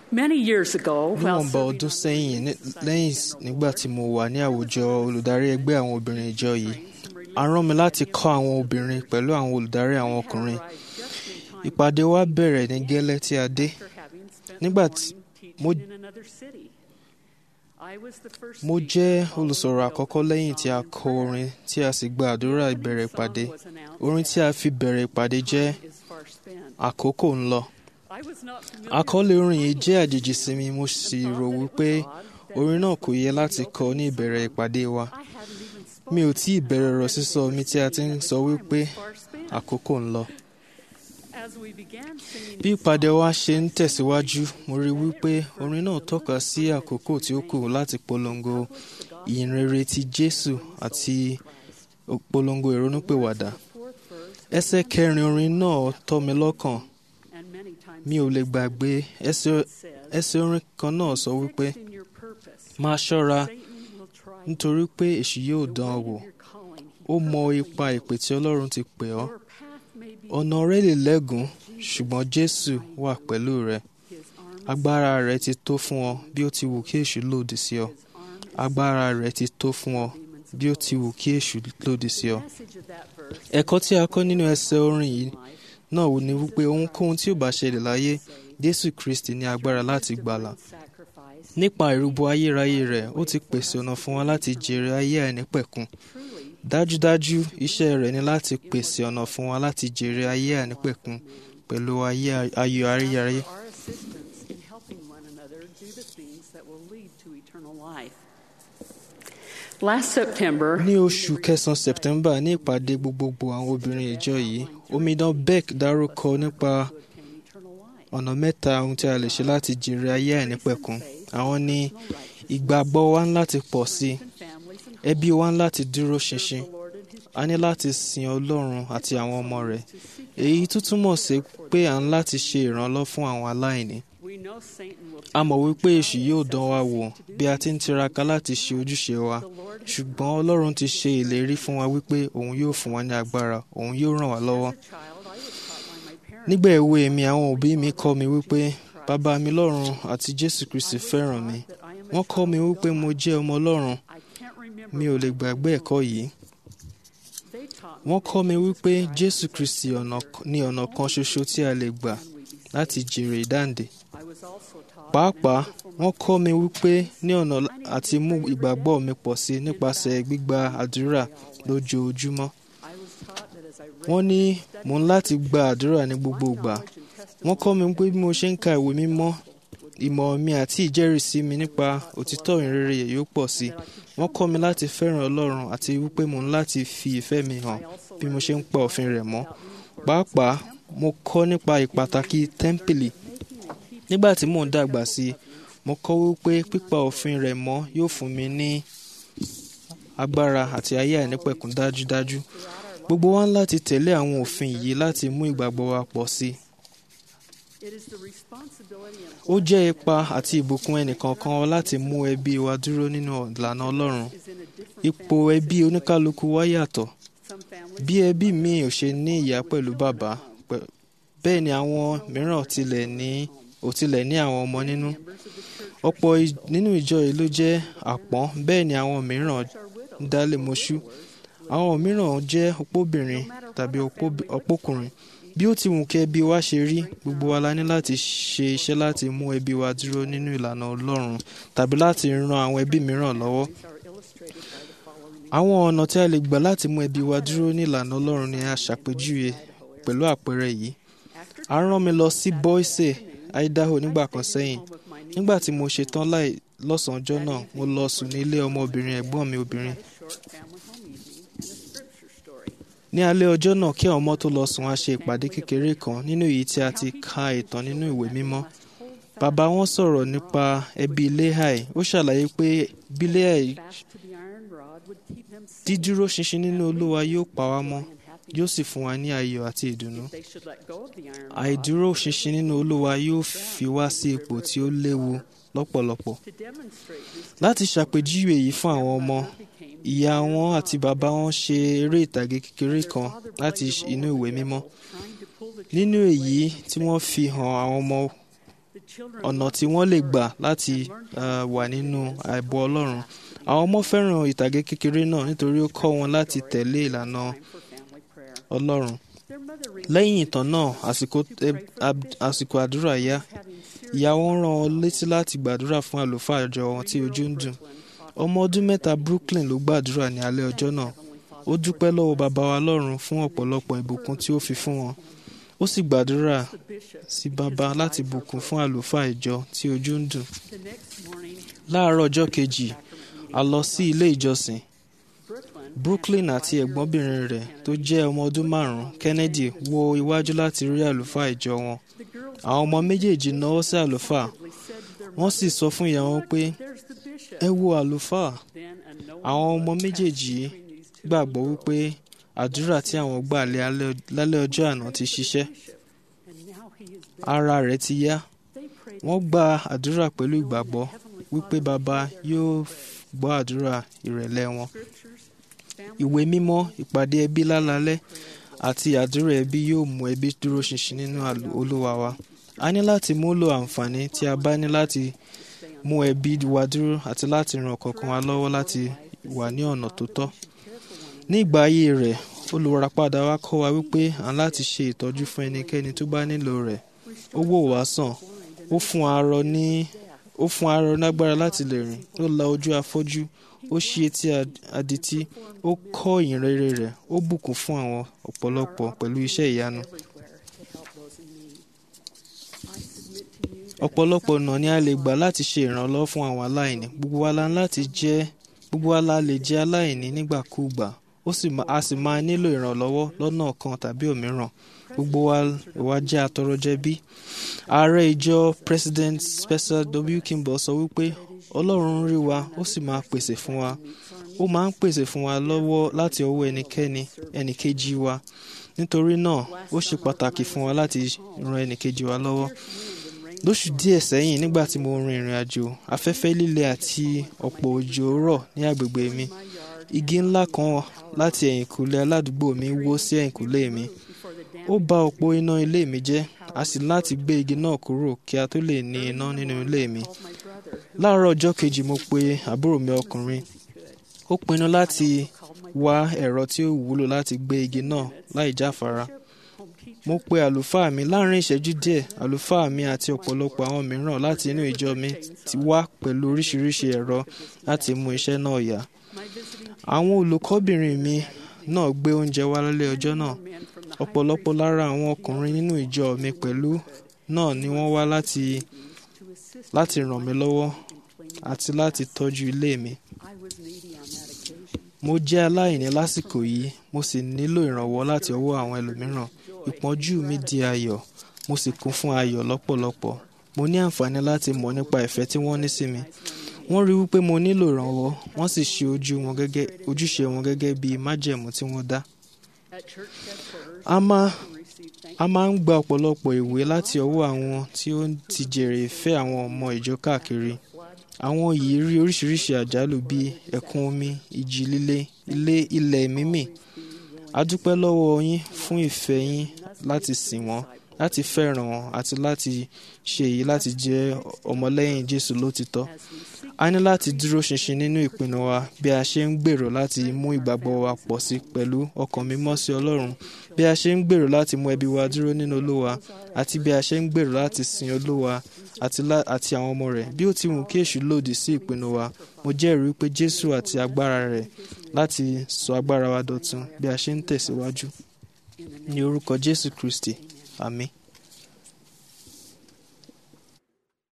Many years ago, while níwọ̀nba ọdún sẹ́yìn nígbà tí mo wà ní àwùjọ olùdarí ẹgbẹ́ àwọn obìnrin ìjọ yìí, a rán mi láti kọ́ àwọn obìnrin pẹ̀lú àwọn olùdarí àwọn ọkùnrin. Ìpàdé wa bẹ̀rẹ̀ ní gẹ́lẹ́ tí a dé. Nígbà tí mo jẹ́ olùsọ̀rọ̀ àkọ́kọ́ lẹ́yìn tí a kọ orin tí a sì gba àdúrà ìbẹ̀rẹ̀ ìpàdé. Orin tí a fi bẹ̀rẹ̀ ìpàdé jẹ́ Àkókò ń lọ. Àkọlé orin yìí jẹ́ àjèjì sí mi, mo sì rò wípé orin náà kò yẹ láti kọ ní ìbẹ̀rẹ̀ ìpàdé wa. Mi ò tí ì bẹ̀rẹ̀ ọ̀rọ̀ sísọ mi tí a ti ń sọ wípé àkókò ń lọ. Bí ìpàdé wa ṣe ń tẹ̀síwájú, mo rí wípé orin náà tọ́ka sí àkókò tí ó kù láti polongo ìyìnrere ti Jésù àti polongo ìrònúpìwàdà. Ẹsẹ̀ 4 orin náà tọ́ mi lọ́kàn. Mi ò lè gbàgbé ẹsẹ̀ orin kan náà sọ wípé, máa ṣọ́ra nítorí pé èṣù yóò dán ọ wò. Ó mọ ipa ìpè tí Ọlọ́run ti pè ọ́. Ọ̀nà rẹ lè lẹ́gùn, ṣùgbọ́n Jésù wà pẹ̀lú rẹ. Agbára rẹ̀ ti tó fún ọ bí ó ti wù kí èṣù lòdì sí ọ. Agbára rẹ̀ ti tó fún ọ bí ó ti wù kí èṣù lòdì sí ọ. Ẹ̀kọ́ tí a kọ́ nínú ẹsẹ̀ orin yìí náà ni wípé ohunkóhun tí ó bá ṣẹlẹ̀ láyé, Jésù Kristi ní agbára láti gbàlà. Nípa ìrúbọ ayérayé rẹ̀, ó ti pèsè ọ̀nà fún wa láti jèrè ayé àìnípẹ̀kun. Dájúdájú, iṣẹ́ rẹ̀ ni láti pèsè ọ̀nà fún wa láti jèrè ayé àìnípẹ̀kun pẹ̀lú ayọ̀ ayérayé. Ní oṣù kẹsàn-án September, ní ìpàdé gbogbogbò àwọn obìnrin ìjọ yìí, omidan Beck dárúkọ nípa ọ̀nà 3 ohun tí a lè ṣe láti jèrè ayé àìnípẹ̀kun. Àwọn ni ìgbàgbọ́ wa ń láti pọ̀ sí, ẹbí wa ń láti dúró ṣinṣin, a ní láti sin Ọlọ́run àti àwọn ọmọ rẹ̀. Èyí tún túmọ̀ sí pé à ń láti ṣe ìrànlọ́wọ́ fún àwọn aláìní. A mọ̀ wípé èṣù yóò dán wa wò bí a ti ń tiraka láti ṣe ojúṣe wa, ṣùgbọ́n Ọlọ́run ti ṣe ìlérí fún wa wípé òun yóò fún wa ní agbára, òun yóò ràn wá lọ́wọ́. Nígbà èwe mi, àwọn òbí mi kọ́ mi wípé Bàbá mi lọ́run àti Jésù Kristi fẹ́ràn mi. Wọ́n kọ́ mi wípé mo jẹ́ ọmọ Ọlọ́run. Mi ò lè gbàgbé ẹ̀kọ́ yìí. Wọ́n kọ́ mi wípé Jésù Kristi ní ọ̀nà kan ṣoṣo tí a lè gbà láti jèrè ìdáǹdè. Pàápàá, wọ́n kọ́ mi wípé ní ọ̀nà àti mú ìgbàgbọ́ mi pọ̀ sí nípasẹ̀ gbígba àdúrà lójoojúmọ́. Wọ́n ní mò ń láti gba àdúrà ní gbogbo ìgbà. Wọ́n kọ́ mi pé bí mo ṣe ń ka ìwé mímọ́, ìmọ̀ mi àti ìjẹ́rìísí mi nípa òtítọ́ ìrere yóò pọ̀ sí. Wọ́n kọ́ mi láti fẹ́ràn Ọlọ́run àti wípé mò ń láti fi ìfẹ́ mi hàn bí mo ṣe ń pa òfin rẹ̀ mọ́. Pàápàá, mo kọ́ nípa ìpàtàkì tẹ́ḿpìlì. Nígbà tí mò ń dàgbà sí, mo kọ́ wípé pípa òfin rẹ̀ mọ́ yóò fún mi ní agbára àti ayé àìnípẹ̀kun dájúdájú. Gbogbo wa ń láti tẹ̀lé àwọn òfin yìí láti mú ìgbàgbọ́ wa pọ̀ sí. Ó jẹ́ ipa àti ìbùkún ẹnìkọ̀ọ̀kan wa láti mú ẹbí wa dúró nínú ìlànà Ọlọ́run. Ipò ẹbí oníkálukú wa yàtọ̀. Bí ẹbí mi ò ṣe ní ìyá pẹ̀lú bàbá, bẹ́ẹ̀ ni àwọn mìíràn tilẹ̀ ní àwọn ọmọ nínú. Ọ̀pọ̀ nínú ìjọ yìí ló jẹ́ àpọ́n, bẹ́ẹ̀ ni àwọn mìíràn ń dálé mọ́ṣú. Àwọn mìíràn jẹ́ opóbìnrin tàbí opókùnrin. Bí ó ti wù kí ẹbí wa ṣe rí, gbogbo wa la ní láti ṣe iṣẹ́ láti mú ẹbí wa dúró nínú ìlànà Ọlọ́run tàbí láti ran àwọn ẹbí mìíràn lọ́wọ́. Àwọn ọ̀nà tí a lè gbà láti mú ẹbí wa dúró ní ìlànà Ọlọ́run ni a ṣàpèjúwe pẹ̀lú àpẹẹrẹ yìí. A rán mi lọ sí Boise, Idaho nígbà kan sẹ́yìn. Nígbà tí mo ṣetán lọ́sàn-án ọjọ́ náà, mo lọ sùn ní ilé ọmọbìnrin ẹ̀gbọ́n mi obìnrin. Ní alẹ́ ọjọ́ náà, kí àwọn ọmọ tó lọ sùn, a ṣe ìpàdé kékeré kan nínú èyí tí a ti ka ìtàn nínú ìwé mímọ́. Bàbá wọn sọ̀rọ̀ nípa ẹbí Lehi. Ó ṣàlàyé pé bí Lehi dídúró ṣinṣin nínú Olúwa yóò pa wá mọ́, yóò sì fún wa ní ayọ̀ àti ìdùnnú. Àìdúró ṣinṣin nínú Olúwa yóò fi wá sí ipò tí ó léwu lọ́pọ̀lọpọ̀. Láti ṣàpèjúwe èyí fún àwọn ọmọ, ìyá wọn àti bàbá wọn ṣe eré ìtàgé kékeré kan láti inú ìwé mímọ́. Nínú èyí tí wọ́n fi hàn àwọn ọmọ ọ̀nà tí wọ́n lè gbà láti wà nínú ààbò Ọlọ́run. Àwọn ọmọ fẹ́ràn ìtàgé kékeré náà nítorí ó kọ́ wọn láti tẹ̀lé ìlànà Ọlọ́run. Lẹ́yìn ìtàn náà, àsìkò àdúrà yá. Ìyá wọn rán wọn létí láti gbàdúrà fún àlùfáà ìjọ wọn tí ojú ń dùn. Ọmọ ọdún 3 Brooklyn ló gbàdúrà ní alẹ́ ọjọ́ náà. Ó dúpẹ́ lọ́wọ́ Baba wa lọ́run fún ọ̀pọ̀lọpọ̀ ìbùkún tí ó fi fún wọn. Ó sì gbàdúrà sí Baba láti bùkún fún àlùfáà ìjọ tí ojú ń dùn. Láàárọ̀ ọjọ́ kejì, a lọ sí ilé ìjọsìn. Brooklyn àti ẹ̀gbọ́nbìnrin rẹ̀ tó jẹ́ ọmọ ọdún 5, Kennedy, wo iwájú láti rí àlùfáà ìjọ wọn. Àwọn ọmọ méjèèjì náwó sí àlùfáà. Wọ́n sì sọ fún ìyá wọn pé, "Ẹ wo àlùfáà." Àwọn ọmọ méjèèjì gbàgbọ́ wípé àdúrà tí àwọn gbà lálẹ́ ọjọ́ àná ti ṣiṣẹ́. Ara rẹ̀ ti yá. Wọ́n gba àdúrà pẹ̀lú ìgbàgbọ́ wípé Baba yóò gbọ́ àdúrà ìrẹ̀lẹ̀ wọn. Ìwé mímọ́, ìpàdé ẹbí lálaalẹ́ àti àdúrà ẹbí yóò mú ẹbí dúró ṣinṣin nínú Olúwa wa. A ní láti múlò àǹfààní tí a bá ní láti mú ẹbí wa dúró àti láti ran ọ̀kọ̀ọ̀kan wa lọ́wọ́ láti wà ní ọ̀nà tó tọ́. Ní ìgbà ayé rẹ̀, olùràpadà wa kọ́ wa wípé à ń láti ṣe ìtọ́jú fún ẹnikẹ́ni tó bá nílò rẹ̀. Ó wò wá sàn. Ó fún arọ lágbára láti lè rìn. Ó la ojú afọ́jú. Ó ṣí etí adití. Ó kọ́ ìyìn rere rẹ̀. Ó bùkún fún àwọn ọ̀pọ̀lọpọ̀ pẹ̀lú iṣẹ́ ìyanu. Ọ̀pọ̀lọpọ̀ ọ̀nà ni a lè gbà láti ṣe ìrànlọ́wọ́ fún àwọn aláìní. Gbogbo wa la lè jẹ́ aláìní nígbàkúùgbà. A sì máa nílò ìrànlọ́wọ́ lọ́nà kan tàbí òmíràn. Gbogbo wa jẹ́ atọrọjẹbí. Ààrẹ ìjọ President Spencer W. Kimball sọ wípé Ọlọ́run ń rí wa, ó sì máa pèsè fún wa. Ó máa ń pèsè fún wa lọ́wọ́ láti ọwọ́ ẹnìkejì wa. Nítorí náà, ó ṣe pàtàkì fún wa láti ran ẹnìkejì wa lọ́wọ́. Lóṣù díẹ̀ sẹ́yìn, nígbà tí mo rin ìrìn àjò, afẹ́fẹ́ líle àti ọ̀pọ̀ òjò rọ̀ ní agbègbè mi. Igi ńlá kan láti ẹ̀yìnkùlé aládùúgbò mi wó sí ẹ̀yìnkùlé mi. Ó ba òpó iná ilé mi jẹ́. A sì láti gbé igi náà kúrò kí a tó lè ní iná nínú ilé mi. Láàárọ̀ ọjọ́ kejì, mo pe àbúrò mi ọkùnrin. Ó pinnu láti wá ẹ̀rọ tí ó wúlò láti gbé igi náà láì jáfara. Mo pe àlùfáà mi. Láàárín ìṣẹ́jú díẹ̀, àlùfáà mi àti ọ̀pọ̀lọpọ̀ àwọn mìíràn láti inú ìjọ mi ti wá pẹ̀lú oríṣiríṣi ẹ̀rọ láti mú iṣẹ́ náà yá. Àwọn olùkọ́bìnrin mi náà gbé oúnjẹ wá lálẹ́ ọjọ́ náà. Ọ̀pọ̀lọpọ̀ lára àwọn ọkùnrin nínú ìjọ mi pẹ̀lú náà ni wọ́n wá láti ràn mí lọ́wọ́ àti láti tọ́jú ilé mi. Mo jẹ́ aláìní lásìkò yìí, mo sì nílò ìrànwọ́ láti ọwọ́ àwọn ẹlòmíràn. Ìpọ́njú mi di ayọ̀, mo sì kún fún ayọ̀ lọ́pọ̀lọpọ̀. Mo ní àǹfààní láti mọ̀ nípa ìfẹ́ tí wọ́n ní sí mi. Wọ́n rí wípé mo nílò ìrànwọ́, wọ́n sì ṣe ojúṣe wọn gẹ́gẹ́ bí májẹ̀mú tí wọ́n dá. A máa ń gba ọ̀pọ̀lọpọ̀ ìwé láti ọwọ́ àwọn tí ó ti jèrè ìfẹ́ àwọn ọmọ ìjọ káàkiri. Àwọn yìí rí oríṣiríṣi àjálù bíi ẹ̀kún omi, ìjì líle, ilẹ̀ mímì. A dúpẹ́ lọ́wọ́ yín fún ìfẹ́ yín láti sìn wọ́n, láti fẹ́ràn wọn àti láti ṣe èyí láti jẹ́ ọmọlẹ́yìn Jésù lótìtọ́. A ní láti dúró ṣinṣin nínú ìpinnu wa bí a ṣe ń gbèrò láti mú ìgbàgbọ́ wa pọ̀ sí pẹ̀lú ọkàn mímọ́ sí Ọlọ́run, bí a ṣe ń gbèrò láti mú ẹbí wa dúró nínú Olúwa, àti bí a ṣe ń gbèrò láti sin Olúwa àti àwọn ọmọ rẹ̀. Bí ó ti wù kí èṣù lòdì sí ìpinnu wa, mo jẹ́rìí pé Jésù àti agbára rẹ̀ láti sọ agbára wa dọ̀tun bí a ṣe ń tẹ̀síwájú. Ní orúkọ Jésù Kristi, àmín.